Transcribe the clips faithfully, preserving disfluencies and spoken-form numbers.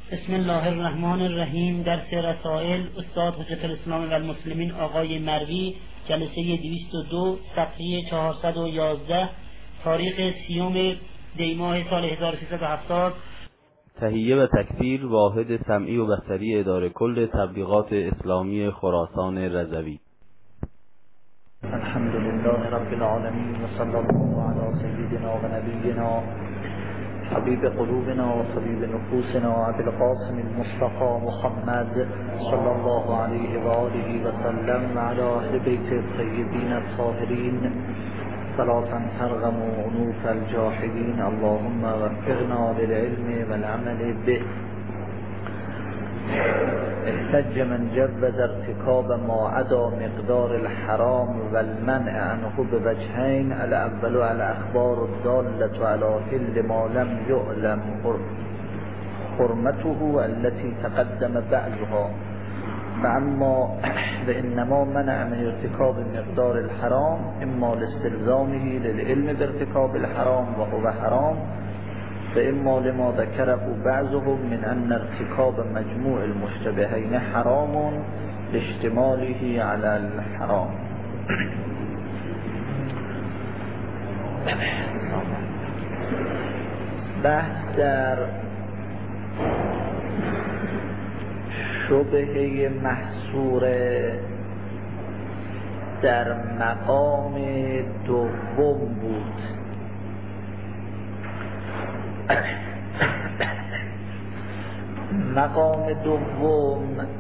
بسم الله الرحمن الرحیم. درس رسائل استاد حجت الاسلام و المسلمین آقای مروی، جلسه دویست و دو، صفحه چهارصد و یازده، تاریخ سیوم دیماه سال هزار و سیصد و هفتاد. تهیه و تکثیر واحد سمعی و بصری اداره کل تبلیغات اسلامی خراسان رضوی. الحمد لله رب العالمین و صلی الله علی سیدنا و نبینا حبیب قلوبنا و طبیب نفوسنا ابی القاسم المصطفى محمد صلی الله علیه و آله و سلم و علی اهل بیت الطیبین الطاهرین صلاة ترغم عنوف الجاحدین. اللهم وفقنا للعلم والعمل به. احتج من جوز ارتكاب ما عدا مقدار الحرام والمنع عنه بوجهين: الاول على الاخبار الدالة على حل ما لم يعلم حرمته التي تقدم بعضها، فاما فانما منع من ارتكاب مقدار الحرام اما لاستلزامه للعلم بارتكاب الحرام وهو حرام، فإما لما ذكره بعضهم من أن ارتكاب مجموع المشتبهين حرام لاشتماله على الحرام. بحث در شبهه محصوره در مقام دوم بود. مقام دوم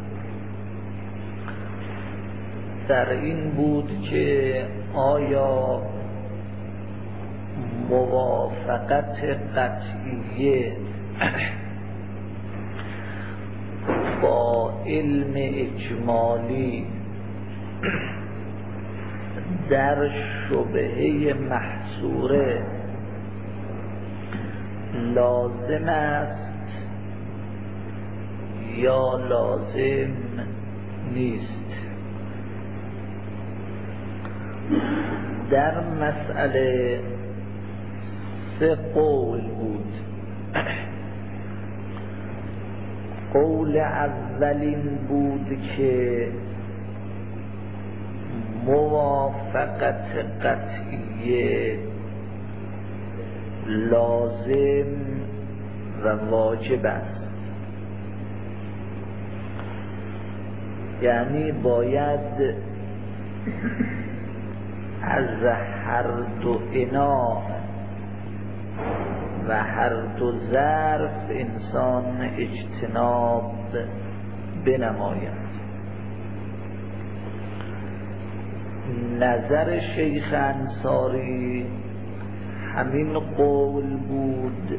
در این بود که آیا موافقت قطعیه با علم اجمالی در شبهه محصوره لازم است یا لازم نیست. در مسئله سه قول بود. قول اولین بود که موافقت قطعیه لازم و واجب است، یعنی باید از هر دو انا و هر دو ظرف انسان اجتناب بنماید. نظر شیخ انصاری همین قول بود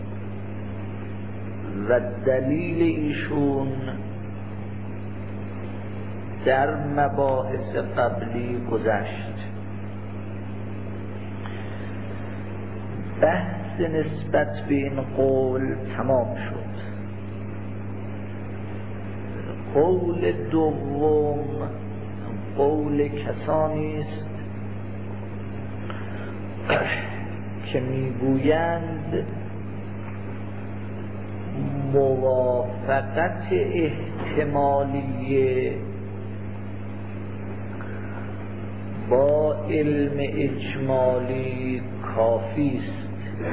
و دلیل ایشون در مباحث قبلی گذشت. بحث نسبت به این قول تمام شد. قول دوم قول کسانی است که میگویند موافقت احتمالیه با علم اجمالی کافی است.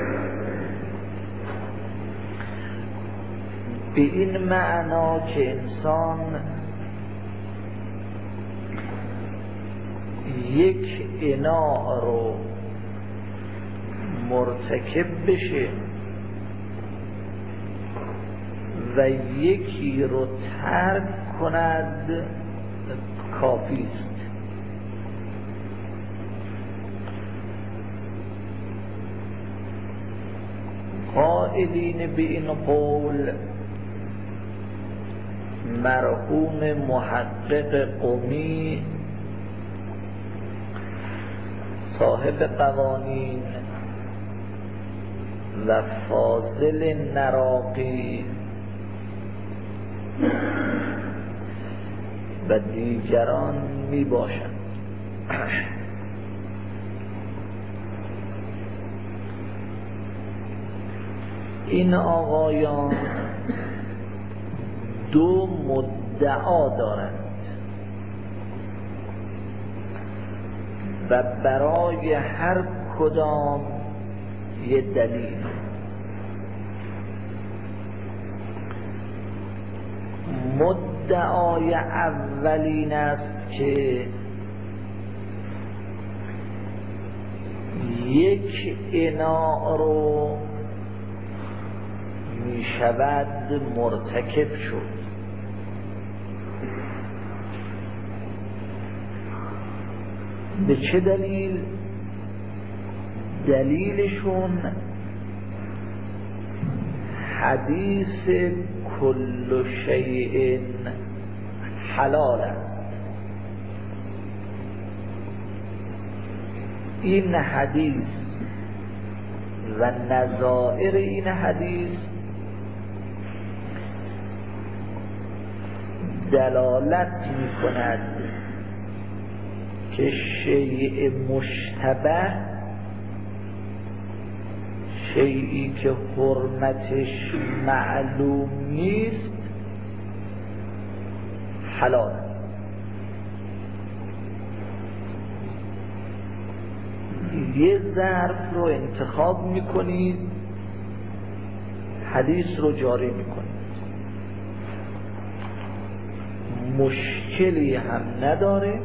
به این معنا که انسان یک انا رو مرتکب بشه و یکی رو ترک کند کافی است. قائلین به این قول مرحوم محقق قمی صاحب قوانین و فاضل نراقی و دیگران می باشند. این آقایان دو مدعا دارند و برای هر کدام یه دلیل. مدعای اولین است که یک اناء رو می شود مرتکب شد. به چه دلیل؟ دلیلشون حدیث کل شیء حلال است. این حدیث و نظائر این حدیث دلالت می کند که شیء مشتبه، شیئی که حرمتش معلوم نیست، حلال است. یه ظرف رو انتخاب میکنید، حدیث رو جاری میکنید، مشکلی هم نداره،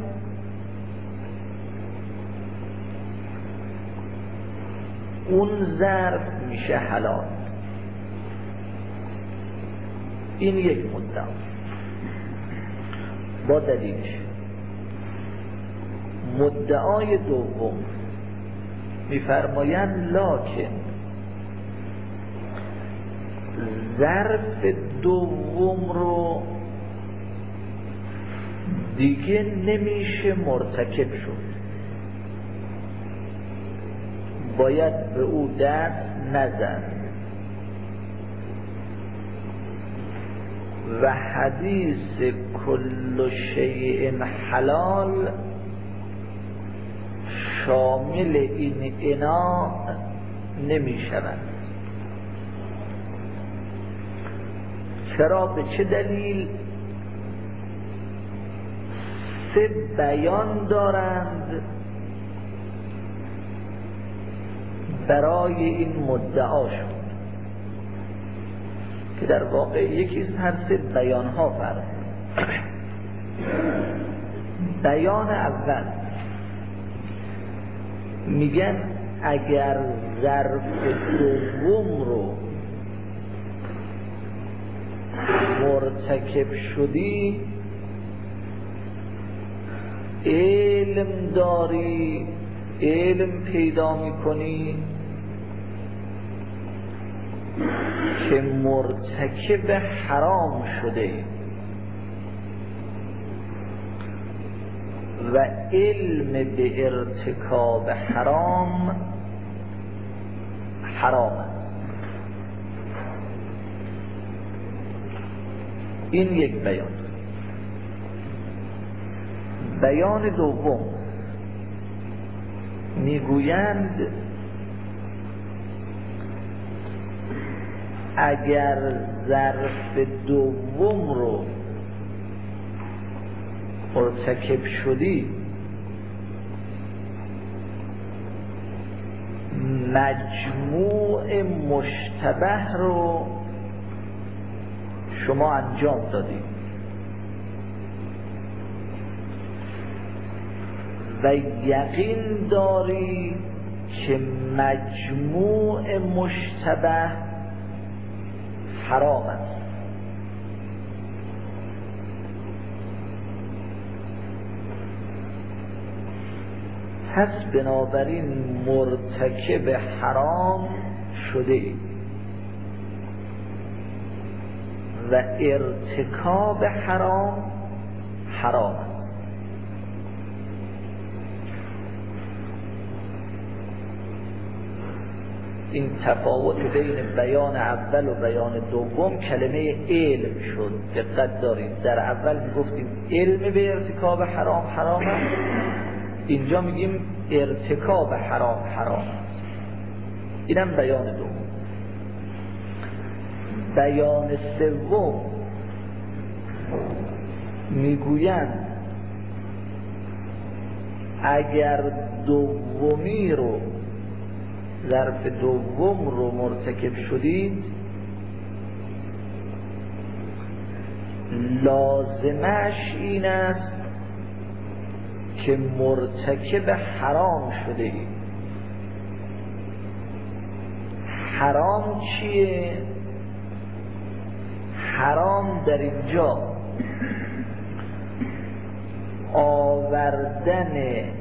اون ظرف میشه حلال. این یک مدعا با دلیلش. مدعای دوم میفرمایند لکن ظرف دوم رو دیگه نمیشه مرتکب شد، باید به او دست نزن و حدیث کل شیء حلال شامل این اناء نمی شود. چرا؟ به چه دلیل؟ سه بیان دارند برای این مدعا شد که در واقع یکی از هر سه بیان ها فرق. بیان اول میگن اگر ظرف دوم رو مرتکب شدی، علم داری، علم پیدا میکنی که مرتکب حرام شده و علم به ارتکاب حرام حرام است. این یک بیان. بیان دوم میگویند اگر ظرف دوم رو مرتکب شدی، مجموع مشتبه رو شما انجام دادی و یقین داری که مجموع مشتبه حرام است. پس بنابراین مرتکب حرام شده ای و ارتکاب حرام حرام است. این تفاوت بین بیان اول و بیان دوم کلمه علم شد. دقت دارید، در اول میگفتیم علم به ارتکاب حرام حرام است، اینجا میگیم ارتکاب حرام حرام است. اینم بیان دوم. بیان سوم میگویند اگر دومی رو ظرف دوم رو مرتکب شدید لازمش این است که مرتکب حرام شده اید. حرام چیه؟ حرام در اینجا آوردن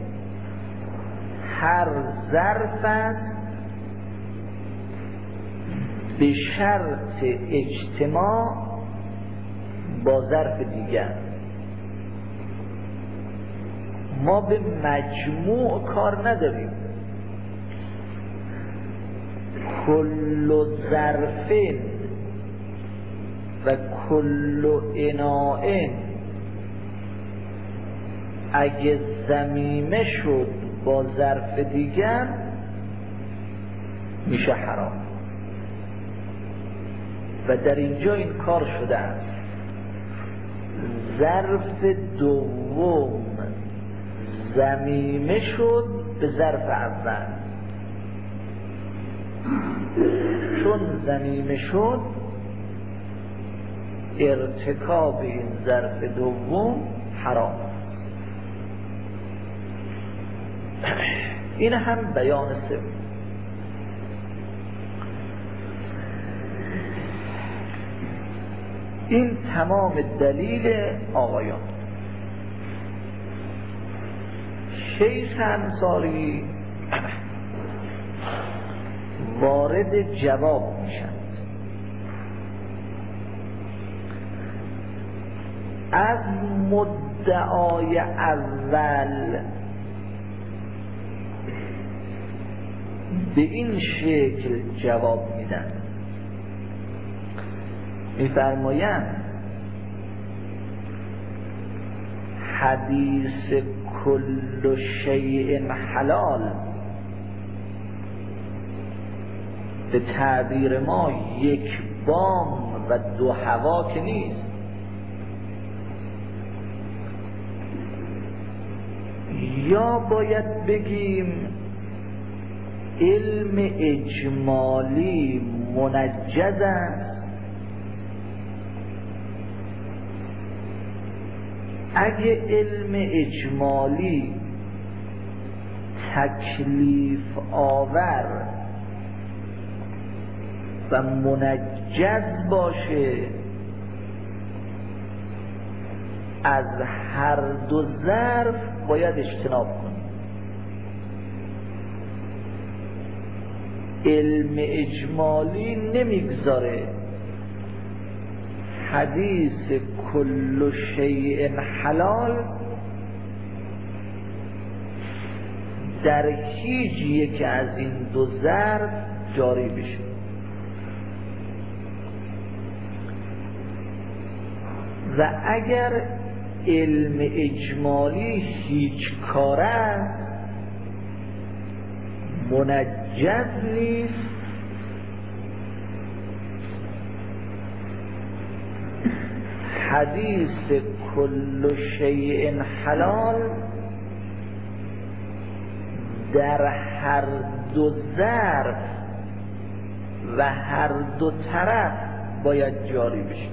هر ظرف است به شرط اجتماع با ظرف دیگر. ما به مجموع کار نداریم. کل ظرفین و کل اناء اگه ضمیمه شد با ظرف دیگر میشه حرام و در اینجا این کار شده است. ظرف دوم ضمیمه شد به ظرف اول، چون ضمیمه شد ارتکاب این ظرف دوم حرام. این هم بیان سوم. این تمام دلیل آقایان. شیخ انصاری وارد جواب میشن. از مدعای اول به این شکل جواب میدن، میفرمایند حدیث کل شیء حلال به تعبیر ما یک بام و دو هوا که نیست. یا باید بگیم علم اجمالی منجز است. اگه علم اجمالی تکلیف آور و منجز باشه از هر دو ظرف باید اجتناب کنیم. علم اجمالی نمیگذاره حدیث کل شیء حلال در هیچ یک از این دو ظرف جاری بشه. و اگر علم اجمالی هیچ کار است منجز نیست، حدیث کل شیء حلال در هر دو ظرف و هر دو طرف باید جاری بشه.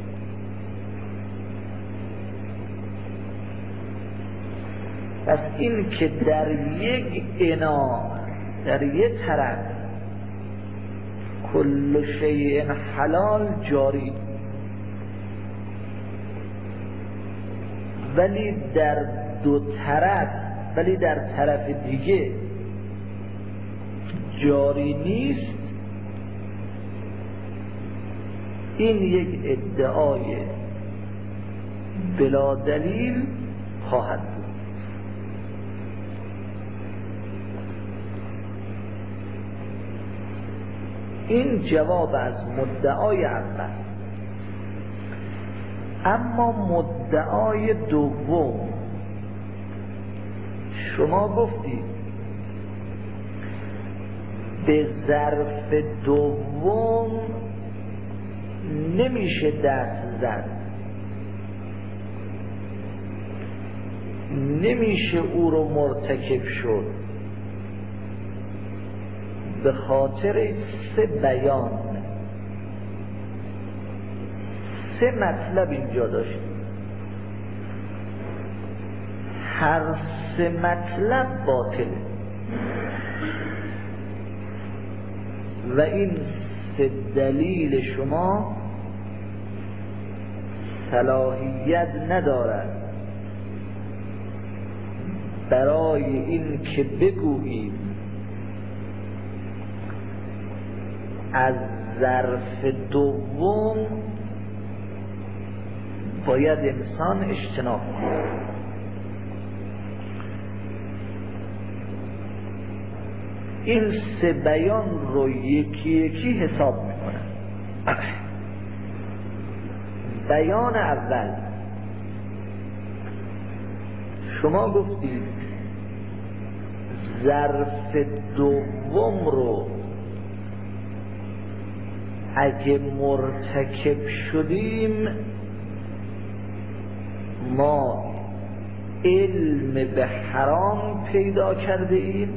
پس این که در یک انا در یک طرف کل شیء حلال جاری، ولی در دو طرف ولی در طرف دیگه جاری نیست، این یک ادعای بلا دلیل خواهد بود. این جواب از مدعای اول. اما مدعای دوم، شما گفتید به ظرف دوم نمیشه دست زد نمیشه او رو مرتکب شد؟ به خاطر سه بیان، سه مطلب اینجا داشت. هر سه مطلب باطله و این سه دلیل شما صلاحیت ندارد برای این که بگویید از ظرف دوم باید انسان اجتناب کنه. این سه بیان رو یکی یکی حساب میکنن. بیان اول شما گفتید ظرف دوم رو اگه مرتکب شدیم ما علم به حرام پیدا کرده ایم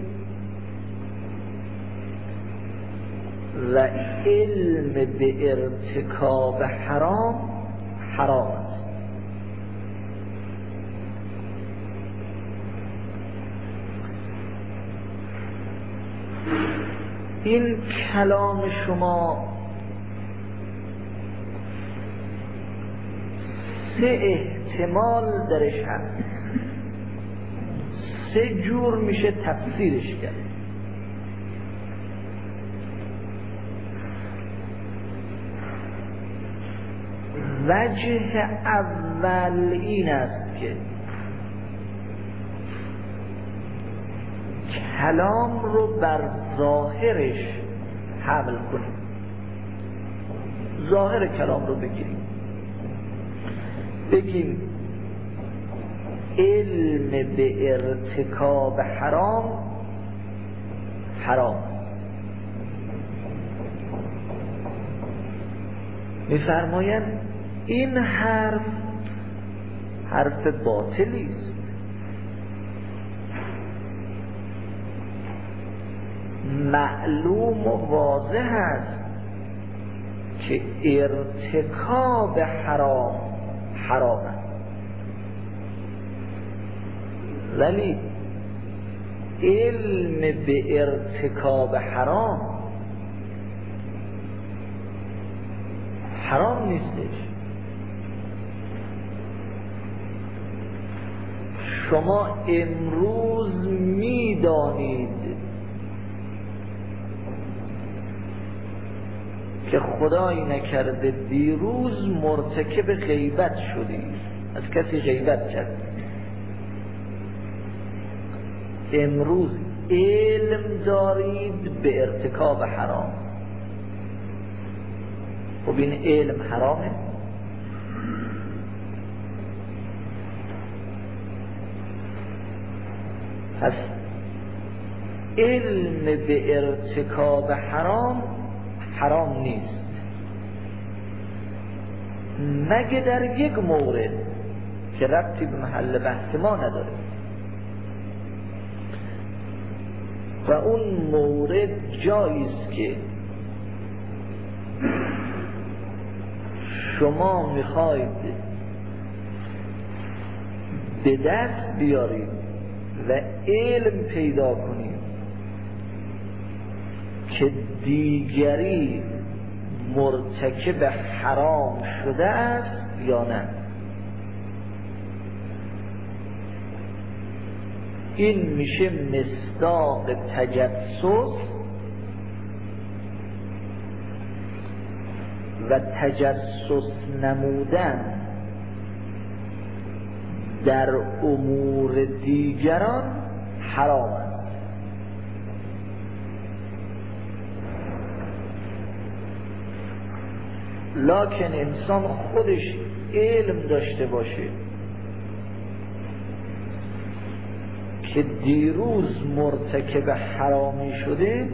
و علم به ارتکاب حرام حرام است. این کلام شما سه احتمال درش هست، سه جور میشه تفسیرش کرد. وجه اول این است که کلام رو بر ظاهرش حمل کنیم، ظاهر کلام رو بگیریم، بگیم علم به ارتکاب حرام حرام. می‌فرمایند این حرف حرف باطلی است، معلوم و واضح است که ارتکاب حرام حرام است، ولی علم به ارتکاب حرام حرام نیستش. شما امروز میدانید که خدایی نکرده دیروز مرتکب غیبت شدید، از کسی غیبت کرد، امروز علم دارید به ارتکاب حرام. خب این علم حرامه؟ پس علم به ارتکاب حرام حرام نیست مگه در یک مورد که ربطی به محل بحث ما نداره و اون مورد جایی است که شما میخواید به دست بیارید و علم پیدا کنید که دیگری مرتکب حرام شده است یا نه. این میشه مصداق تجسس و تجسس نمودن در امور دیگران حرام است. لکن انسان خودش علم داشته باشه که دیروز مرتکب حرامی شده،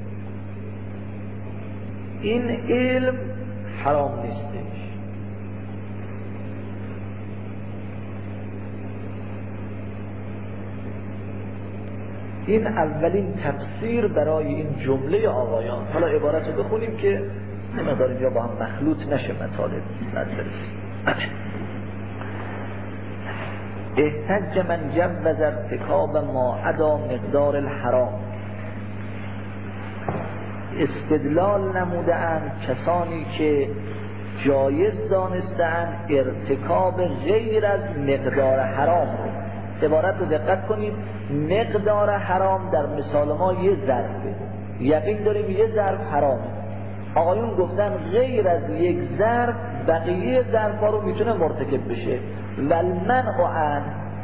این علم حرام نیستش. این اولین تفسیر برای این جمله آقایان. حالا عبارت رو بخونیم که نمیداریم یا با هم مخلوط نشه مطالب مدرس. احتج من جوز ارتکاب ما عدا مقدار الحرام. استدلال نموده اند کسانی که جایز دانستند ارتکاب غیر از مقدار حرام رو. عبارت رو دقت کنید، مقدار حرام در مثال ما یه ظرفه، یقین داریم یه ظرف حرامه. آقایون گفتن غیر از یک ظرف بقیه ظرفا رو میتونه مرتکب بشه. والمنع عن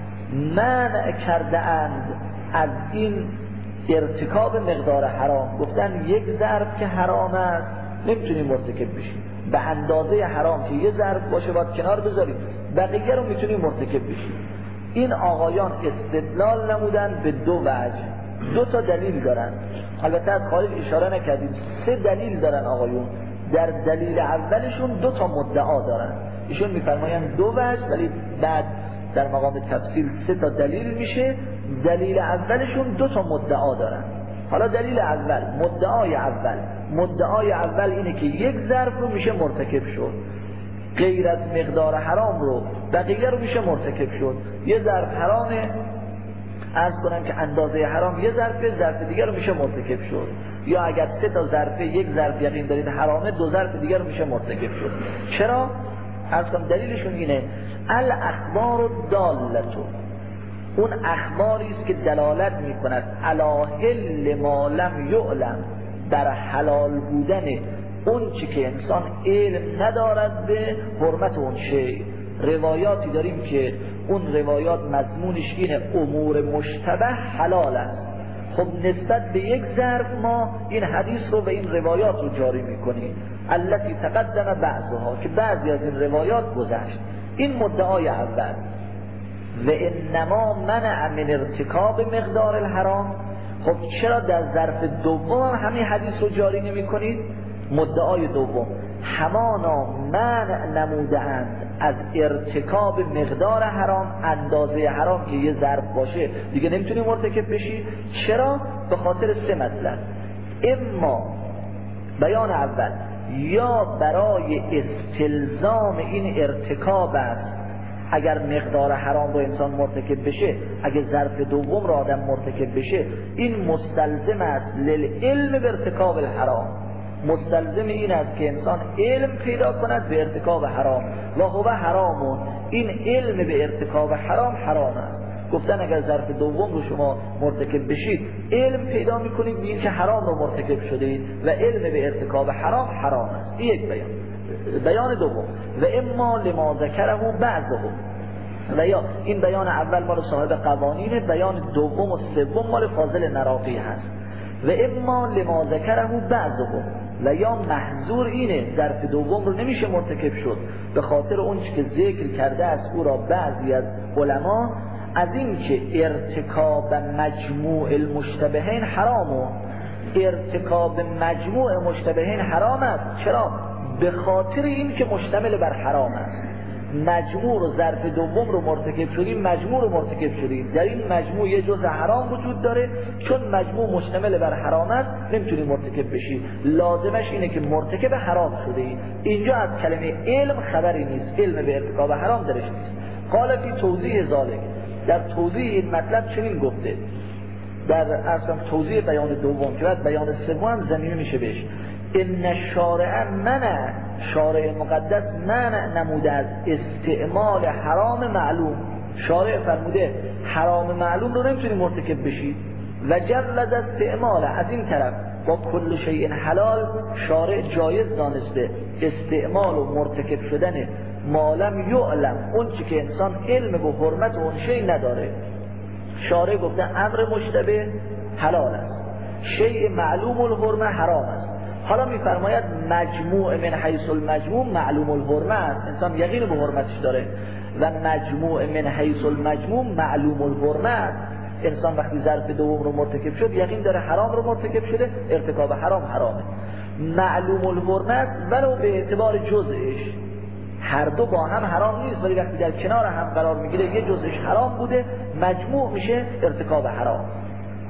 منع کرده اند از این ارتکاب مقدار حرام. گفتن یک ظرف که حرام است نمیتونیم مرتکب بشیم، به اندازه حرام که یه ظرف باشه باید کنار بذاریم، بقیه رو میتونیم مرتکب بشیم. این آقایان استدلال نمودن به دو وجه، دو تا دلیل دارن. البته از خارج اشاره نکردیم، سه دلیل دارن آقایون. در دلیل اولشون دو تا مدعا دارن. ایشون میفرمایند دو وجه، ولی بعد در مقام تفصیل سه تا دلیل میشه. دلیل اولشون دو تا مدعا دارن. حالا دلیل اول، مدعای اول مدعای اول اینه که یک ظرف رو میشه مرتکب شد، غیر از مقدار حرام رو بقیه رو میشه مرتکب شد. یه ظرف حرامه، عرض کنم که اندازه حرام یه ظرفه، ظرف دیگر رو میشه مرتکب شد. یا اگر سه تا ظرفه، یک ظرف یقین دارید حرامه، دو ظرف دیگر رو میشه مرتکب شد. چرا؟ عرض کنم دلیلشون اینه الاخبار الدالة، اون اخباری است که دلالت میکند علی حل ما لم یعلم، در حلال بودن اون چی که انسان علم ندارد به حرمت اون شی. روایاتی داریم که اون روایات مضمونش اینه امور مشتبه حلال است. خب نسبت به یک ظرف ما این حدیث رو و این روایات رو جاری میکنیم، التي تقدم بعضها، که بعضی از این روایات گذشت. این مدعای اول. و انما منع من ارتکاب مقدار الحرام. خب چرا در ظرف دوم همین حدیث رو جاری نمی کنید؟ مدعای دوم، همانا منع نموده اند از ارتکاب مقدار حرام، اندازه حرام که یه ظرف باشه دیگه نمیتونی مرتکب بشی. چرا؟ به خاطر سه مطلب. اما بیان اول، یا برای استلزام این ارتکاب است، اگر مقدار حرام رو انسان مرتکب بشه، اگر ظرف دوم رو آدم مرتکب بشه، این مستلزم است للعلم به ارتکاب الحرام، مستلزم این است که انسان علم پیدا کند به ارتکاب حرام. و هو حرامون، این علم به ارتکاب حرام حرام است. گفتن اگر ظرف دوم رو شما مرتکب بشید، علم پیدا میکنید به این که حرام رو مرتکب شدید و علم به ارتکاب حرام حرام است. این یک بیان. بیان دوم، و اما لما ذکره بعضهم، و یا این بیان اول مال صاحب قوانین، بیان دوم و سوم مال فاضل نراقی هست. و اما لما ذکره بعضهم، و یا محظور اینه ظرف دوم رو نمیشه مرتکب شد به خاطر اون که ذکر کرده است او را بعضی از علما، از این که ارتکاب مجموع المشتبهین حرامه. ارتکاب مجموع مشتبهین حرام است. چرا؟ به خاطر این که مشتمل بر حرام است. مجموع رو ظرف دوم رو مرتکب شدیم، مجموع رو مرتکب شدیم، در این مجموع یه جزء حرام وجود داره، چون مجموع مشتمل بر حرام است نمیتونی مرتکب بشی، لازمش اینه که مرتکب حرام شده ای. اینجا از کلمه علم خبری نیست، علم به ارتکاب حرام درش نیست. قال فی توضیح ذالک، در توضیح این مطلب چنین گفته، در اصلا توضیح بیان دوم که بعد بیان سوم هم زمینه میشه بهش. ان شارع منع، شارع مقدس منع نموده از استعمال حرام معلوم. شارع فرموده حرام معلوم رو نمیتونی مرتکب بشی. و جلد استعمال، از این طرف با کل شیء حلال شارع جایز دانسته استعمال و مرتکب شدن مالم یعلم، اون چی که انسان علم به حرمت اون شیء نداره. شارع گفته امر مشتبه حلال است، شیء معلوم الحرمه حرام است. حالا میفرماید مجموع من حیث المجموع معلوم الحرمه است، انسان یقین به حرمتش داره، و مجموع من حیث المجموع معلوم الحرمه است. انسان وقتی ظرف دوم رو مرتکب شد یقین داره حرام رو مرتکب شده، ارتکاب حرام حرامه. معلوم الحرمه است ولو به اعتبار جزءش، هر دو با هم حرام نیست، ولی وقتی در کنار هم قرار میگیره یه جزءش حرام بوده، مجموع میشه ارتکاب حرام.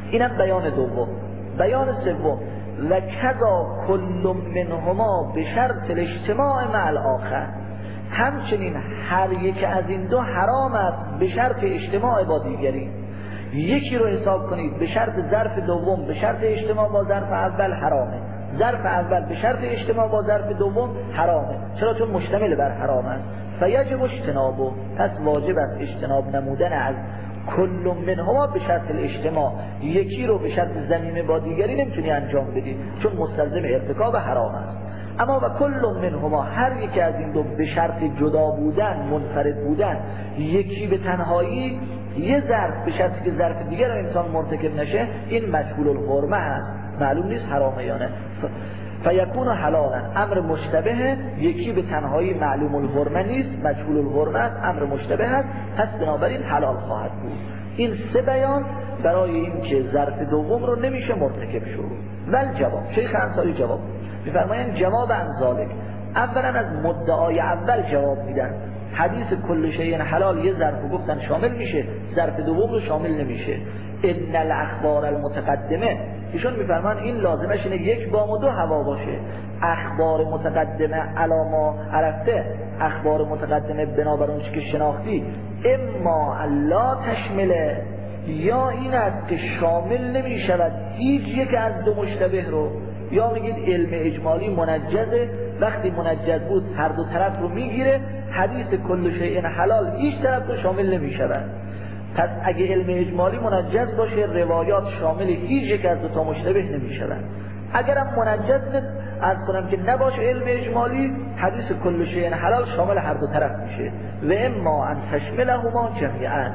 اینم بیان دوم. بیان سوم و کذا کل منهما به شرط الاجتماع مع الاخر، همچنین هر یک از این دو حرام است به شرط اجتماع با دیگری. یکی رو حساب کنید به شرط ظرف دوم به شرط اجتماع با ظرف اول حرامه، ظرف اول به شرط اجتماع با ظرف دوم حرامه. چرا؟ چون مشتمل بر حرام است. فیجب اجتنابه، پس واجب است اجتناب نمودن از کل منهما به شرط الاجتماع. یکی رو به شرط ضمیمه با دیگری نمیتونی انجام بدی چون مستلزم ارتکاب حرام است. اما و کل منهما، هر یکی از این دو به شرط جدا بودن، منفرد بودن، یکی به تنهایی، یه ظرف به شرطی که ظرف دیگر رو انسان مرتکب نشه، این مجهول الحرمه هست، معلوم نیست حرامه یا نه. فیکون حلالا، امر مشتبه، یکی به تنهایی معلوم الحرمه نیست، مجهول الحرمه است، امر مشتبه است، پس بنابراین حلال خواهد بود. این سه بیان برای این که ظرف دوم رو نمیشه مرتکب شد. ول جواب، شیخ انصاری جواب میفرمایند جواب عن ذالک، اولا از مدعای اول جواب میدن. حدیث کل شیء حلال یه ظرف رو گفتن شامل میشه، ظرف دوم رو شامل نمیشه. ان الاخبار المتقدمه، ایشون میفرمان این لازمش اینه یک بام و دو هوا باشه. اخبار متقدمه علاما عرفته، اخبار متقدمه بنابر اون چی که شناختی، اما لا تشمله، یا این است که شامل نمیشود هیچ یک از دو مشتبه رو. یا میگید علم اجمالی منجزه، وقتی منجز بود هر دو طرف رو میگیره، حدیث کل شیء حلال هیچ طرف رو شامل نمیشود. پس اگه علم اجمالی منجز باشه، روایات شامل هیچ یک از دو تا مشتبه نمیشود. اگرم منجز از کنم که نباشه علم اجمالی، حدیث کل شیء حلال شامل هر دو طرف میشه. و اما ان تشملهما جمیعا،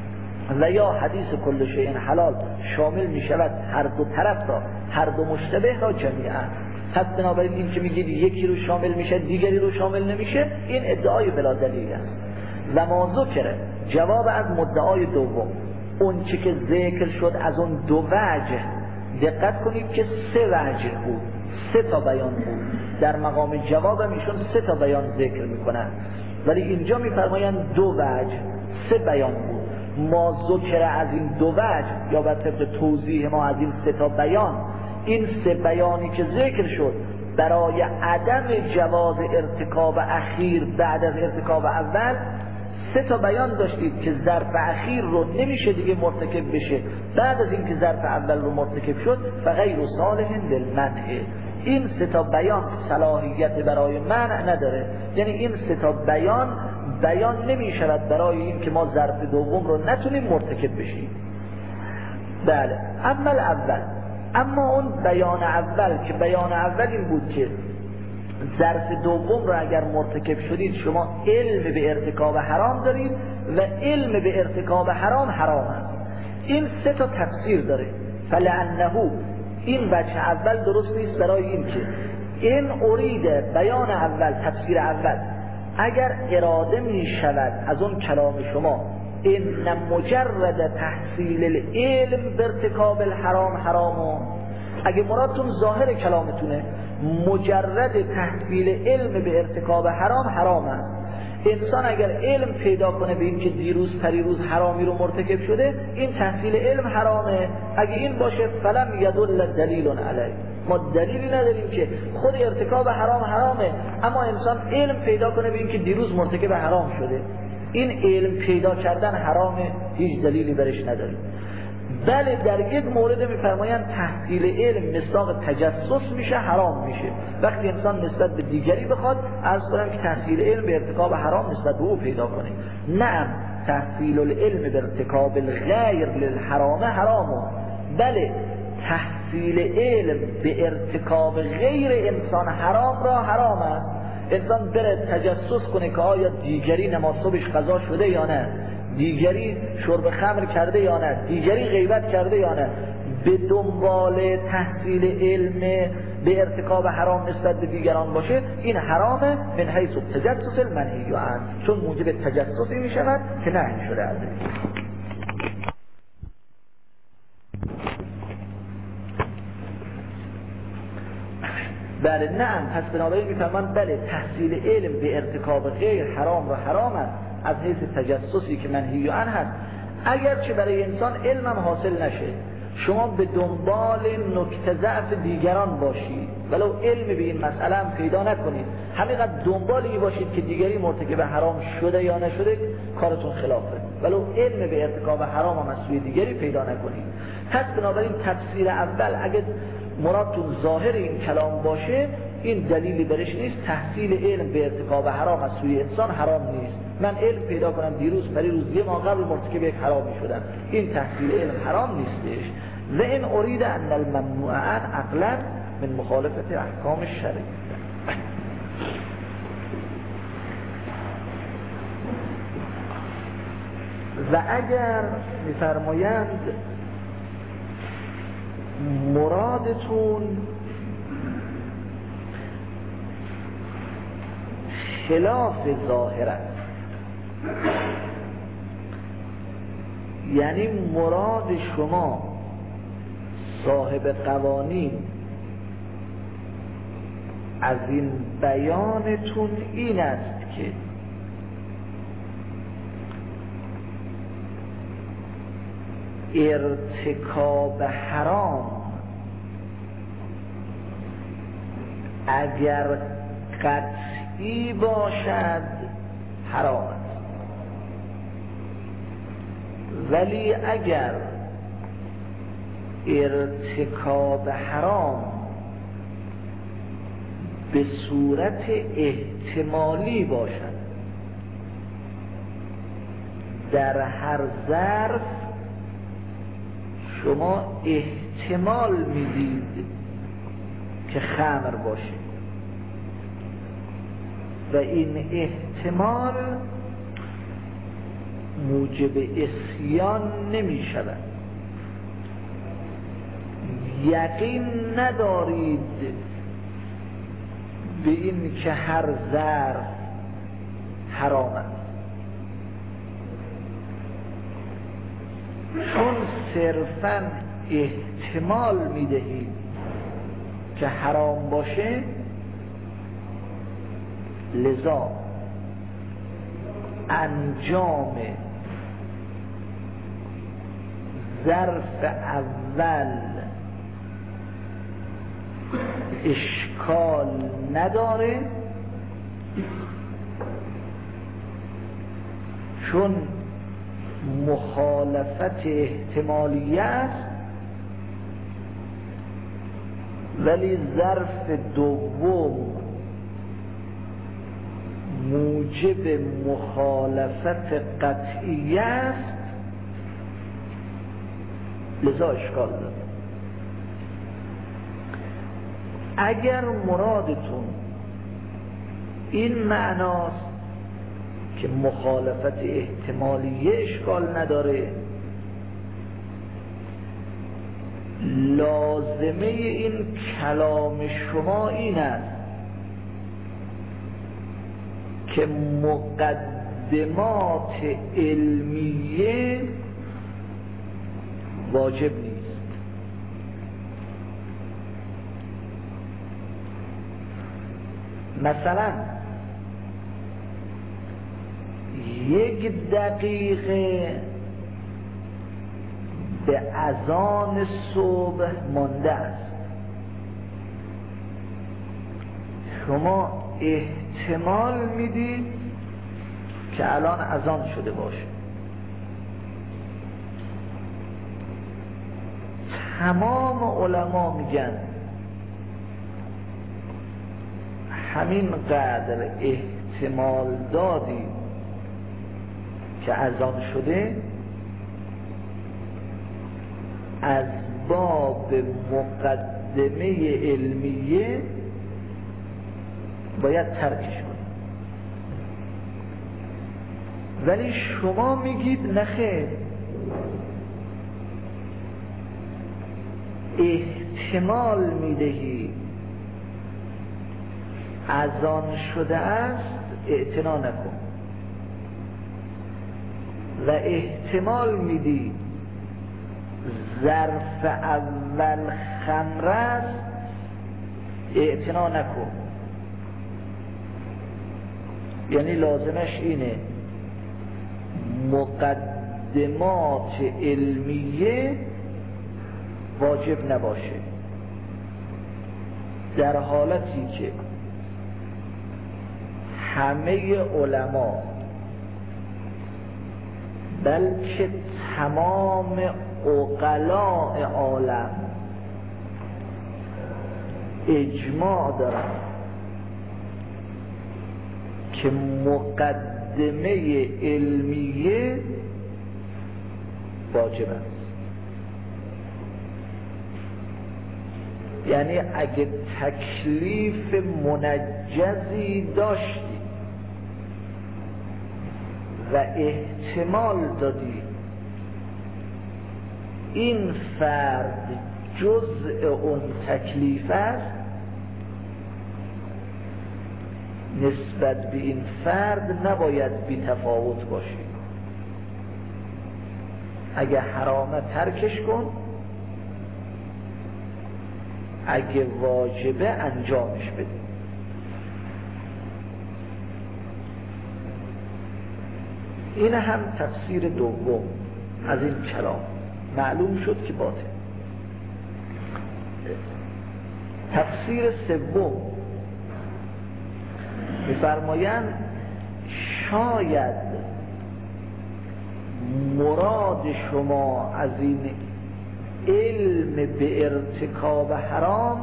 و یا حدیث کل شیء حلال شامل می شود هر دو طرف را، هر دو مشتبه را جمیعا. پس بنابراین این که میگید یکی رو شامل میشه دیگری رو شامل نمیشه، این ادعای بلا دلیل است. و ما ذکره، جواب از مدعای دوم، اون چه که ذکر شد از اون دو وجه، دقت کنید که سه وجه بود، سه تا بیان بود. در مقام جواب ایشون سه تا بیان ذکر میکنن، ولی اینجا میفرمایند دو وجه، سه بیان بود. ما ذکر از این دو وجه، یا به طبق توضیح ما از این سه تا بیان، این سه بیانی که ذکر شد برای عدم جواز ارتکاب اخیر بعد از ارتکاب اول، سه تا بیان داشتید که ظرف اخیر رو نمیشه دیگه مرتکب بشه بعد از اینکه ظرف اول رو مرتکب شد، فغیر صالح للمنع. این سه تا بیان صلاحیت برای منع نداره، یعنی این سه تا بیان بیان نمی شود برای این که ما ظرف دوم رو نتونیم مرتکب بشیم. بله، اما اول، اما اون بیان اول که بیان اول این بود که ظرف دوم رو اگر مرتکب شدید شما علم به ارتکاب حرام دارید و علم به ارتکاب حرام حرام است. این سه تا تفسیر داره. فلعنه، این وجه اول درست نیست برای این که این ارید بیان اول، تفسیر اول، اگر اراده می شود از اون کلام شما این مجرد تحصیل العلم به ارتکاب الحرام حرامه، اگه مرادتون ظاهر کلامتونه مجرد تحصیل علم به ارتکاب حرام حرام است، انسان اگر علم پیدا کنه به این که دیروز پریروز حرامی رو مرتکب شده، این تحصیل علم حرامه. اگه این باشه فلم یدل دلیل علیه، ما دلیلی نداریم که خود ارتکاب حرام حرامه، اما انسان علم پیدا کنه به این که دیروز مرتکب حرام شده، این علم پیدا کردن حرامه، هیچ دلیلی برش نداریم. بله، در یک مورد میفرمایند تحصیل علم مصداق تجسس میشه، حرام میشه. وقتی انسان نسبت به دیگری بخواد عرض کنم که تحصیل علم به ارتکاب حرام نسبت به او پیدا کنه، نه، تحصیل العلم به ارتکاب الغیر للحرام حرامه. بله، تحصیل علم به ارتکاب غیر انسان حرام را حرام است. انسان بره تجسس کنه که آیا دیگری نماز صبحش قضا شده یا نه، دیگری شرب خمر کرده یا نه، دیگری غیبت کرده یا نه، به دنبال تحصیل علم به ارتکاب حرام نسبت به دیگران باشه، این حرامه من حیث التجسس المنهی عنه، چون موجب تجسسی می شود که نهی شده از این. بله، نعم، پس بنابراین میفهمن بله تحصیل علم به ارتکاب غیر حرام و حرام است از حیث تجسسی که منهی عنه هست، اگرچه برای انسان علمم حاصل نشه، شما به دنبال نکته ضعف دیگران باشید ولو علم به این مسئله هم پیدا نکنید، همینقدر دنبال این باشید که دیگری مرتکب حرام شده یا نشده کارتون خلافه، ولو علم به ارتکاب حرام هم از سوی دیگری پیدا نکنید. پس بنابراین تفسیر اول اگه مرادتون ظاهر این کلام باشه، این دلیلی برش نیست تحصیل علم به ارتکاب حرام از سوی انسان حرام نیست. من علم پیدا کنم دیروز پریروز یه ماه قبل مرتکب یک حرامی شدم، این تحصیل علم حرام نیستش. و این ارید ان الممنوعات عقلا من مخالفت احکام شرعی. و اگر میفرمایند مرادتون خلاف ظاهر است، یعنی مراد شما صاحب قوانین از این بیانتون این است که ارتکاب حرام اگر قطعی باشد حرام است، ولی اگر ارتکاب حرام به صورت احتمالی باشد، در هر ظرف شما احتمال میدید که خمر باشه و این احتمال موجب عصیان نمی شود، یقین ندارید به این که هر ظرف حرام است، چون صرفاً احتمال میدهید که حرام باشه، لذا انجام ظرف اول اشکال نداره، چون مخالفت احتمالی است، ولی ظرف دوم موجب مخالفت قطعی است، لذا اشکال داره. اگر مرادتون این معناست که مخالفت احتمالی اشکال نداره، لازمه این کلام شما این است که مقدمات علمیه واجب نیست. مثلا یک دقیقه به اذان صبح مانده است، شما احتمال میدید که الان اذان شده باشه، تمام علما میگن همین قدر احتمال دادی که اذان شده از باب مقدمه علمیه باید ترکش کنید. ولی شما میگید نخیر، احتمال میدهی اذان شده است، اعتنا نکن، و احتمال میدی ظرف اول خمر است، اعتنا نکن. یعنی لازمش اینه مقدمات علمیه واجب نباشه، در حالتی که همه علما بلکه تمام عقلاء عالم اجماع دارن که مقدمه علمیه واجب است. یعنی اگه تکلیف منجزی داشتی و احتمال دادی این فرد جزء اون تکلیف است، نسبت به این فرد نباید بی تفاوت باشی. اگه حرامه ترکش کن، اگه واجبه انجامش بده. این هم تفسیر دوم از این کلام معلوم شد که باطل. تفسیر سوم می‌فرمایند شاید مراد شما از این علم به ارتکاب حرام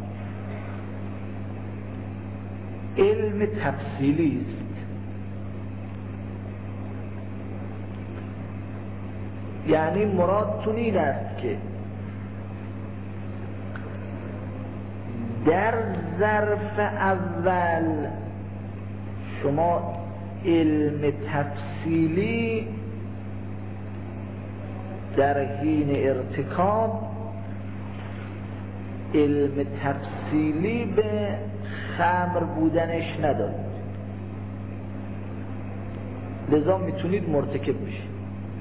علم تفصیلی است. یعنی مرادتون این است که در ظرف اول شما علم تفصیلی در حین ارتکاب علم تفصیلی به خمر بودنش ندارید، لذا میتونید مرتکب بشید.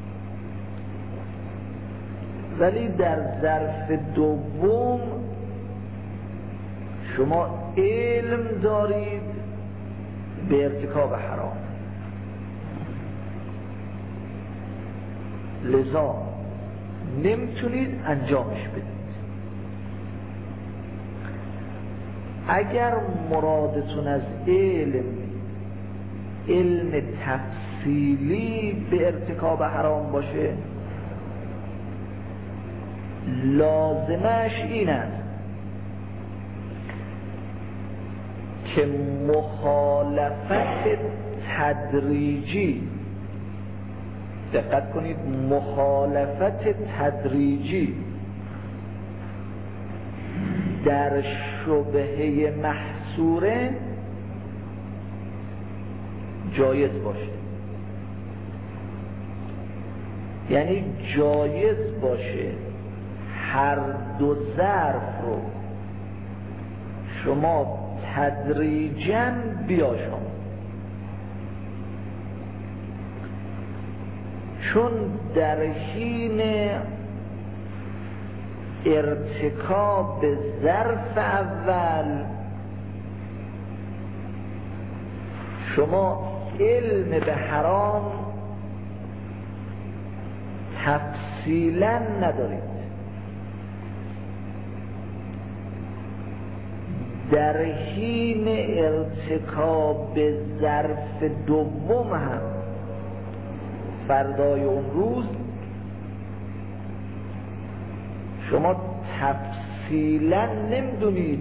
ولی در ظرف دوم شما علم دارید به ارتکاب حرام، لذا نمیتونید انجامش بدید. اگر مرادتون از علم علم تفصیلی به ارتکاب حرام باشه، لازمش این است که مخالفت تدریجی، دقت کنید، مخالفت تدریجی در شبهه محصوره جایز باشه. یعنی جایز باشه هر دو ظرف رو شما تدریجاً بیاشم، چون در حین ارتکاب ظرف اول شما علم به حرام تفصیلاً ندارید، در حین ارتکاب ظرف دوم هم فردای اون روز شما تفصیلا نمیدونید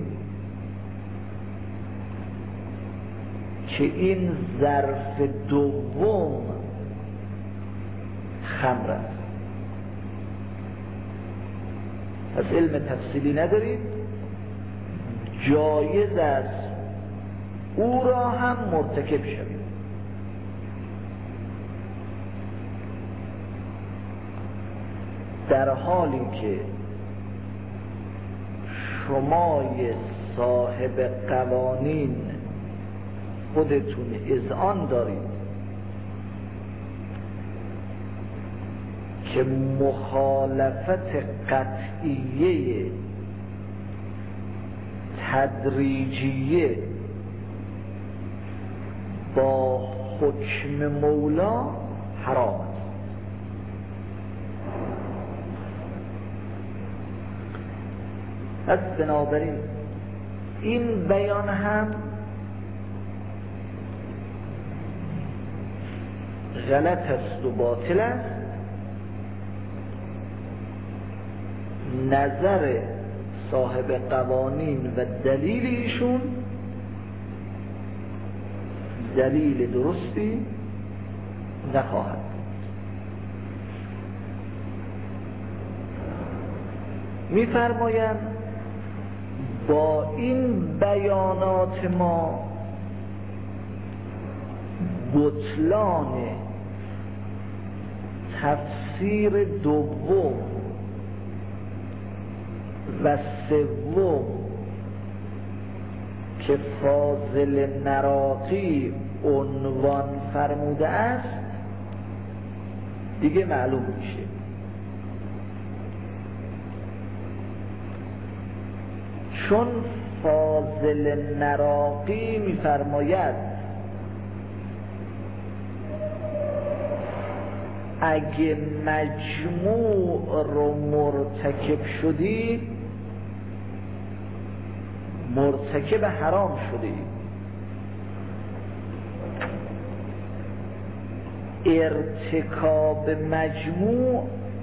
که این ظرف دوم خمر است. پس علم تفصیلی ندارید، جایز است او را هم مرتکب شوید. در حالی که شمای صاحب قوانین خودتون اذعان دارید که مخالفت قطعیه تدریجیه با حکم مولا حرام است. پس بنابراین این بیان هم غلط است و باطل است. نظر صاحب قوانین و دلیل ایشون دلیل درستی نخواهد. می‌فرمایند با این بیانات ما بطلان تفسیر دوم و سوم که فاضل نراقی عنوان فرموده است دیگه معلوم میشه. چون فاضل نراقی میفرماید اگه مجموع رو مرتکب شدی مرتکب حرام شدی. ارتکاب مجموع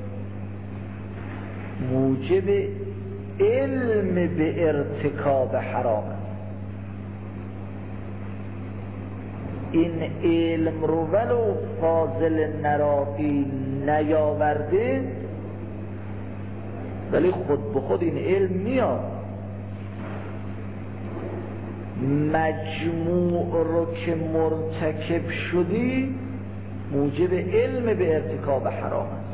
موجب علم به ارتکاب حرام است. این علم رو ولو فاضل نراقی نیاورده ولی خود به خود این علم میاد. مجموع رو که مرتکب شدی موجب علم به ارتکاب حرام است.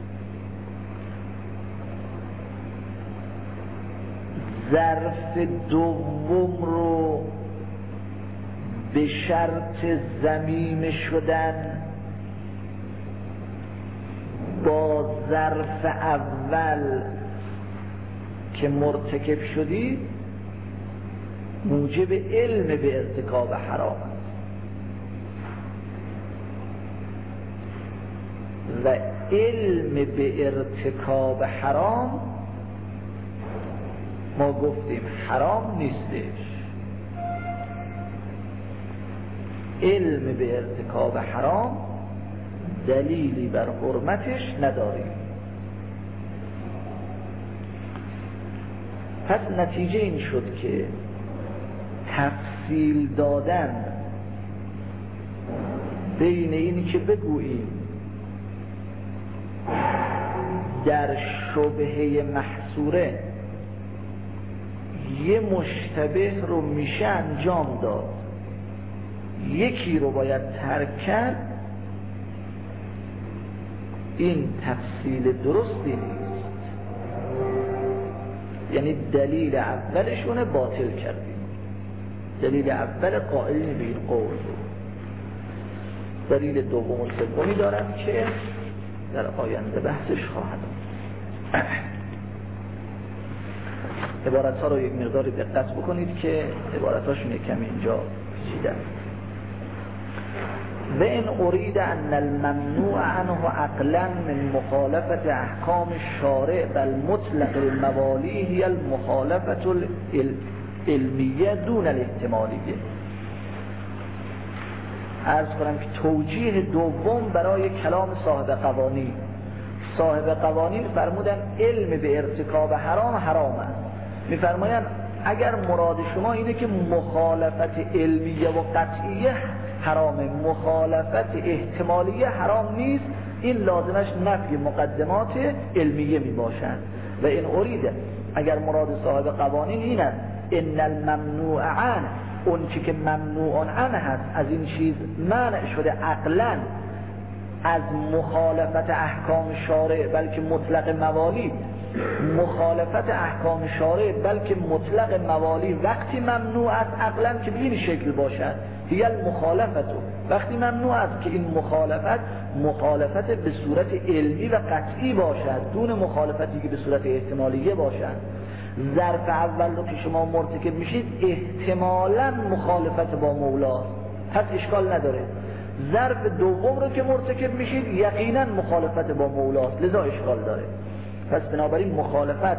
ظرف دوم رو به شرط ضمیم شدن با ظرف اول که مرتکب شدی موجب علم به ارتکاب حرام است. و علم به ارتکاب حرام ما گفتیم حرام نیستش. علم به ارتکاب حرام دلیلی بر حرمتش نداریم. پس نتیجه این شد که تفصیل دادن بین اینی که بگوییم در شبهه محصوره یه مشتبه رو میشه انجام داد، یکی رو باید ترک کرد، این تفصیل درستی نیست. یعنی دلیل اولشونه باطل کردیم، دلیل اول قائلین به این قول رو. دلیل دوم و سومی دارم که در آینده بحثش خواهد. عبارت ها رو یک مقدار دقت بکنید که عبارت هاشون یکم اینجا پیچیده است. و این ارید ان الممنوع عنه عقلا من مخالفت احکام الشارع بل مطلق الموالی هی المخالفت العلمیه دون الاحتمالیه. عرض کنم که توجیه دوم برای کلام صاحب قوانین، صاحب قوانین فرمودن علم به ارتکاب حرام حرام است. میفرمایند اگر مراد شما اینه که مخالفت علمیه و قطعیه حرامه، مخالفت احتمالیه حرام نیست، این لازمش نفی مقدمات علمیه می باشند. و این اریده اگر مراد صاحب قوانین این است ان الممنوع عنه، اون چی که ممنوع عنه هست از این چیز منع شده عقلا از مخالفت احکام شارع بلکه مطلق موالی، مخالفت احکام شارع بلکه مطلق موالی وقتی ممنوع است عقلا که به این شکل باشد هی المخالفت، وقتی ممنوع است که این مخالفت مخالفت به صورت علمی و قطعی باشد دون مخالفتی که به صورت احتمالیه باشد. ظرف اول رو که شما مرتکب میشید احتمالاً مخالفت با مولاست، پس اشکال نداره. ظرف دوم رو که مرتکب میشید یقینا مخالفت با مولاست، لذا اشکال داره. پس بنابراین مخالفت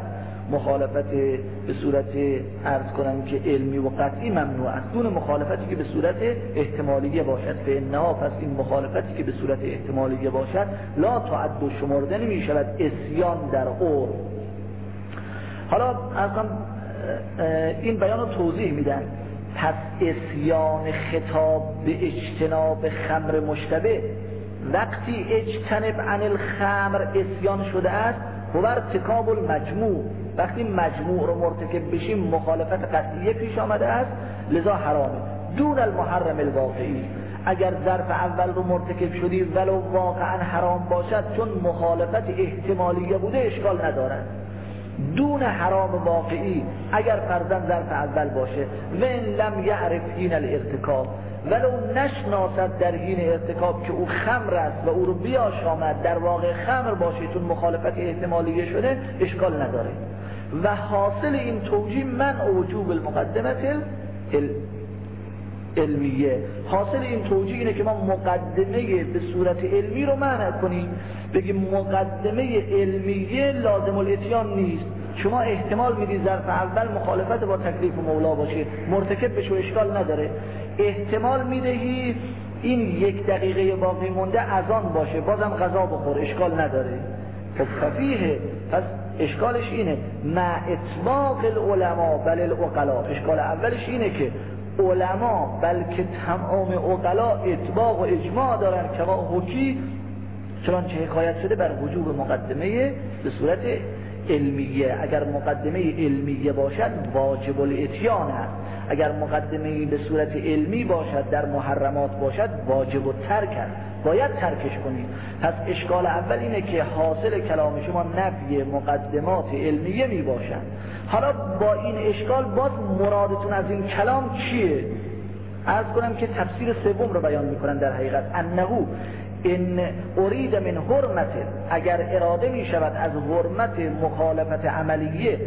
مخالفت به صورت عرض کنم که علمی و قطعی ممنوع است، دون مخالفتی که به صورت احتمالیه باشد. فانها، پس این مخالفتی که به صورت احتمالیه باشد لا تعد و شمرده نمی شود اسیان در عرف. حالا اصلا این بیان رو توضیح میدن. پس اسیان خطاب به اجتناب خمر مشتبه وقتی اجتنب عن الخمر اسیان شده است، هو ارتکاب المجموع، وقتی مجموع رو مرتکب بشیم مخالفت قطعیه پیش آمده است، لذا حرامه. دون المحرم الواقعی، اگر ظرف اول رو مرتکب شدی ولو واقعا حرام باشد چون مخالفت احتمالیه بوده اشکال ندارد. دون حرام واقعی اگر فرضاً ظرف اول باشه و ان لم یعرف حین الارتکاب، ولو نشناسد در حین ارتکاب که او خمر است و او رو بیاشامد در واقع خمر باشه چون مخالفت احتمالیه شده اشکال نداره. و حاصل این توجیه منع وجوب المقدمت علمیه، حاصل این توجیه اینه که ما مقدمه به صورت علمی رو منع کنیم، بگیم مقدمه علمیه لازم الاتیان نیست. شما احتمال میدی ظرف اول مخالفت با تکلیف مولا باشه، مرتکب بشه و اشکال نداره. احتمال میدهی این یک دقیقه باقی مونده اذان باشه، بازم غذا بخور، اشکال نداره. خب ففیه، پس اشکالش اینه مع اطلاق العلماء بل العقلاء. اشکال اولش اینه که علما بلکه تمام عقلا اطباق و اجماع دارن که ما حکی چنانچه حکایت شده بر وجوب مقدمه به صورت علمیه. اگر مقدمه علمیه باشد واجب الاتیان است، اگر مقدمه به صورت علمی باشد در محرمات باشد واجب الترک است، باید ترکش کنید. پس اشکال اول اینه که حاصل کلام شما نفی مقدمات علمیه می باشد. حالا با این اشکال باز مرادتون از این کلام چیه؟ عرض کنم که تفسیر سوم رو بیان میکنن در حقیقت. انهو ان ارید من حرمت، اگر اراده می شود از حرمت مخالفت عملیه،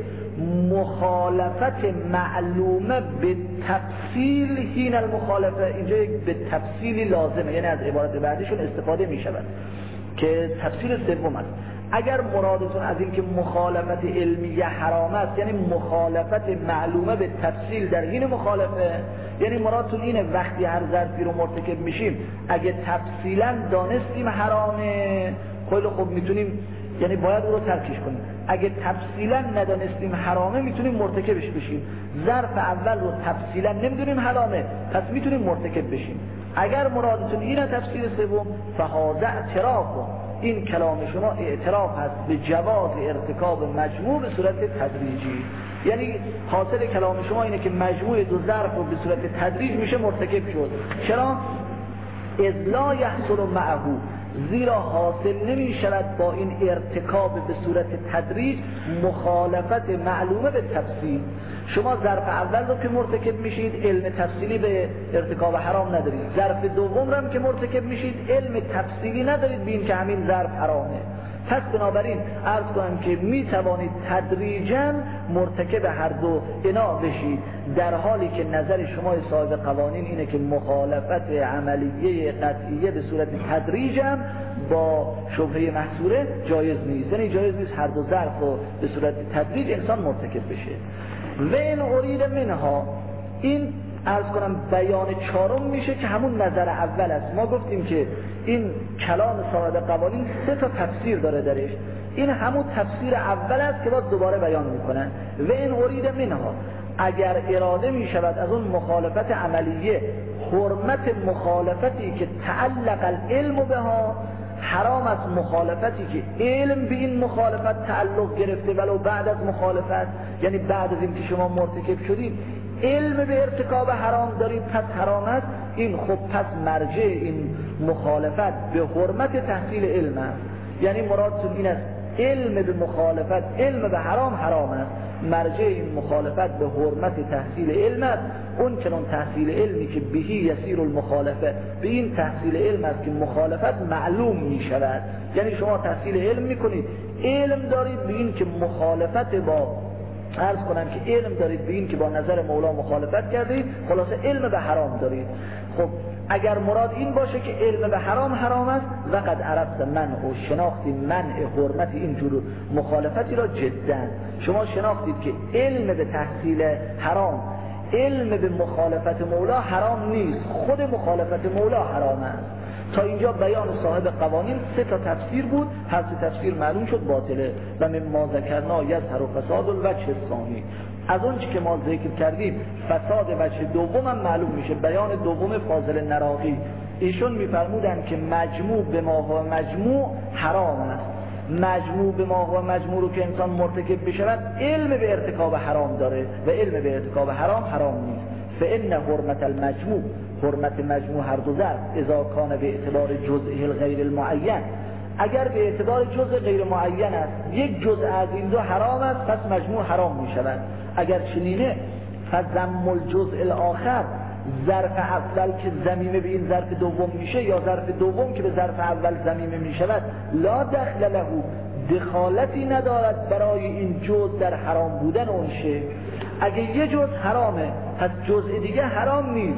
مخالفت معلومه به تفصیل حین المخالفه، اینجا به تفصیلی لازمه، یعنی از عبارت بعدشون استفاده می شود که تفسیر سوم است. اگر مرادتون از این که مخالفت علمیه حرام است، یعنی مخالفت معلومه به تفصیل در حین مخالفه، یعنی مرادتون اینه وقتی هر ظرفی رو مرتکب میشیم اگه تفصیلا دانستیم حرامه، خیلی خوب میتونیم، یعنی باید او رو ترکش کنیم. اگه تفصیلا ندانستیم حرامه میتونیم مرتکبش بشیم. ظرف اول رو تفصیلا نمیدونیم حرامه، پس میتونیم مرتکب بشیم. اگر مرادتون اینه تفسیر سوم، فهذا اعتراف، این کلام شما اعتراف هست به جواز ارتکاب مجموع به صورت تدریجی. یعنی حاصل کلام شما اینه که مجموع دو ظرف رو به صورت تدریج میشه مرتکب شد. چرا؟ اذ لا یحصل معه، زیرا حاصل نمی شود با این ارتکاب به صورت تدریج مخالفت معلومه به تفصیل. شما ظرف اول رو که مرتکب میشید علم تفصیلی به ارتکاب حرام ندارید، ظرف دوم رو هم که مرتکب میشید علم تفصیلی ندارید بین که همین ظرف حرامه. پس بنابراین عرض کنم که می توانید تدریجاً مرتکب هر دو انا بشید، در حالی که نظر شما صاحب قوانین اینه که مخالفت عملیه قطعیه به صورت تدریجاً با شبهه محصوره جایز نیست. یعنی جایز نیست هر دو ظرف رو به صورت تدریج انسان مرتکب بشه. و این ارید منها، این عرض کنم بیان چهارم میشه که همون نظر اول است. ما گفتیم که این کلام صاحب قوانین سه تا تفسیر داره درش، این همون تفسیر اول است که باز دوباره بیان میکنن. و این ارید منها، اگر اراده میشود از اون مخالفت عملیه، حرمت مخالفتی که تعلق العلم بها، حرام از مخالفتی که علم به این مخالفت تعلق گرفته ولو بعد از مخالفت، یعنی بعد از این که شما مرتکب شدید علم به ارتکاب حرام دارید پس حرام است. این خب پس مرجع این مخالفت به حرمت تحصیل علم است. یعنی مرادتون این است علم به مخالفت، علم به حرام حرام است، مرجع این مخالفت به حرمت تحصیل علم است. اون چنان تحصیل علمی که بهی یسیر المخالفه، به این تحصیل علم است که مخالفت معلوم می شود. یعنی شما تحصیل علم می کنید، علم دارید به این که مخالفت با عرض کنم که علم دارید به این که با نظر مولا مخالفت کردید، خلاصه علم به حرام دارید. خب اگر مراد این باشه که علم به حرام حرام است، وقد عرفت منع و شناختی منع حرمت اینجور مخالفتی را جدا. شما شناختید که علم به تحصیل حرام، علم به مخالفت مولا حرام نیست، خود مخالفت مولا حرام است. تا اینجا بیان صاحب قوانین سه تا تفسیر بود، هر سه تفسیر معلوم شد باطله. و مما ذکرنا یظهر فساد الوجه الثانی، از اون چی که ما ذکر کردیم فساد وجه دوم هم معلوم میشه. بیان دوم فاضل نراقی، ایشون میفرمودن که مجموع به ما هو مجموع حرام است. مجموع به ما هو مجموع رو که انسان مرتکب بشود علم به ارتکاب حرام داره و علم به ارتکاب حرام حرام نیست. فإن حرمت المجموع، حرمت مجموع هر دو ضرب اذا کان به اعتبار جزء الغیر المعین، اگر به اعتبار جزء غیر معین است، یک جزء از این دو حرام است، پس مجموع حرام می شود. اگر چنینه فضم الجزء الاخر، ظرف اول که ضمیمه به این ظرف دوم میشه یا ظرف دوم که به ظرف اول ضمیمه می شود، لا دخل له، دخالتی ندارد برای این جزء در حرام بودن اون شی. اگه یه جزء حرامه پس جزء دیگه حرام نیست.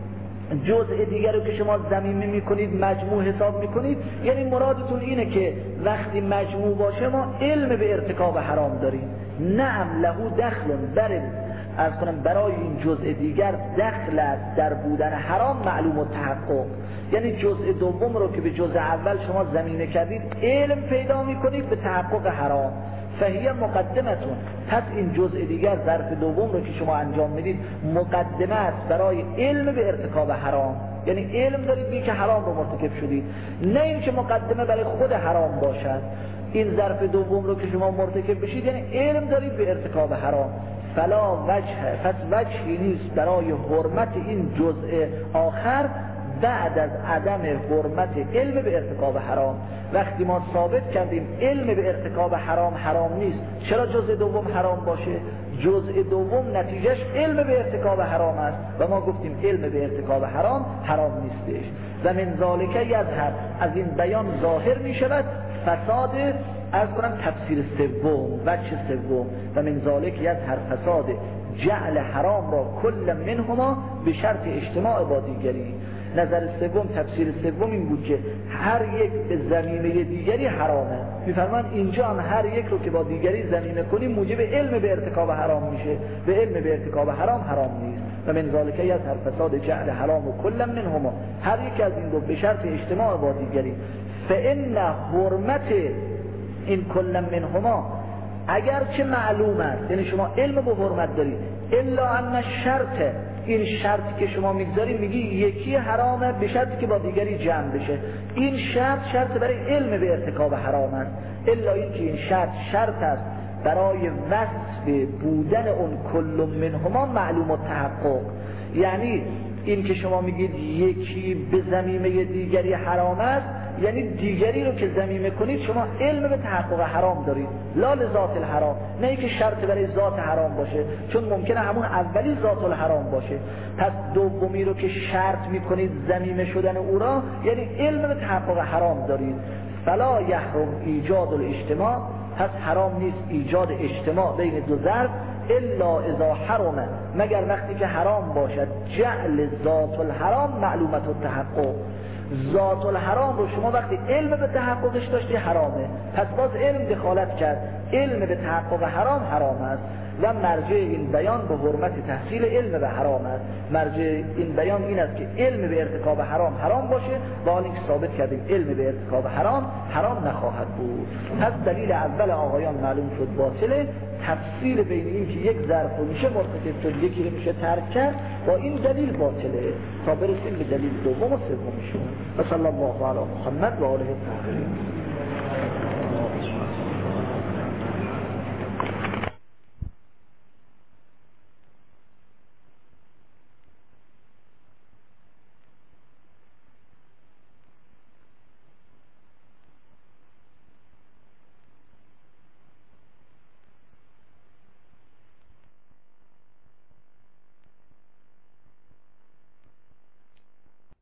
جزء دیگر رو که شما ضمیمه میکنید مجموع حساب میکنید، یعنی مرادتون اینه که وقتی مجموع باشه ما علم به ارتکاب حرام داریم. نعم له دخل، بر از کنم برای این جزء دیگر دخل است در بودن حرام معلوم و تحقق. یعنی جزء دوم رو که به جزء اول شما ضمیمه کردید علم پیدا میکنید به تحقق حرام، فهیه مقدمتون، پس این جزء دیگر ظرف دوم رو که شما انجام میدید مقدمه است برای علم به ارتکاب حرام. یعنی علم دارید بی که حرام رو مرتکب شدید، نه این که مقدمه برای خود حرام باشد. این ظرف دوم رو که شما مرتکب بشید یعنی علم دارید به ارتکاب حرام. فلا وجه، پس وجهی نیست برای حرمت این جزء آخر بعد از عدم حرمت علم به ارتکاب حرام. وقتی ما ثابت کردیم علم به ارتکاب حرام حرام نیست، چرا جزء دوم حرام باشه؟ جزء دوم نتیجهش علم به ارتکاب حرام است و ما گفتیم علم به ارتکاب حرام حرام نیستش. و من ذالک یظهر، از این بیان ظاهر می شود فساد، از کنم تفسیر سوم، وجه سوم، و من ذالک یظهر فساد جعل حرام را کل منهما به شرط اجتماع با دیگری. نظر سوم، تفسیر سوم این بود که هر یک به ضمیمه دیگری حرامه. میفرمان اینجا هم هر یک رو که با دیگری ضمیمه کنیم موجب علم به ارتکاب حرام میشه، به علم به ارتکاب حرام حرام نیست. و من ذالک یظهر فساد جعل حرام و کل منهما، هر یک از این دو به شرط اجتماع با دیگری. فإن حرمت این کل منهما اگرچه معلوم است، یعنی شما علم به حرمت دارید، الا ان شرط، این شرطی که شما میگذاری میگی یکی حرامه به شرطی که با دیگری جمع بشه، این شرط شرط برای علم به ارتکاب حرام است. الا این که این شرط شرط است برای وصف بودن اون کل منهما معلوم و تحقق. یعنی این که شما میگید یکی به ضمیمه دیگری حرام است، یعنی دیگری رو که ضمیمه کنید شما علم به تحقق حرام دارید، لا لذات الحرام، نه اینکه شرط برای ذات حرام باشه، چون ممکنه همون اولی ذات الحرام باشه. پس دومی رو که شرط میکنید ضمیمه شدن او را، یعنی علم به تحقق حرام دارید. فلا یحرم ایجاد الاجتماع، پس حرام نیست ایجاد اجتماع بین دو ظرف، الا اذا حرمه، مگر وقتی که حرام باشد جعل ذات الحرام معلومت التحقق. ذات الحرام رو شما وقتی علم به تحققش داشتی حرامه، پس باز علم دخالت کرد، علم به تحقق حرام حرام است. و مرجع این بیان به حرمت تحصیل علم به حرام است. مرجع این بیان این است که علم به ارتکاب حرام حرام باشه، با حالی که ثابت کردیم علم به ارتکاب حرام حرام نخواهد بود. پس دلیل اول آقایان معلوم شد باطله. تفصیل بین این که یک ظرف رو میشه مرتکب شد یکی رو میشه ترک کرد، با این دلیل باطله. تا برسیم به دلیل دوم و سومشون. و صلی الله علی محمد و آله الطاهرین.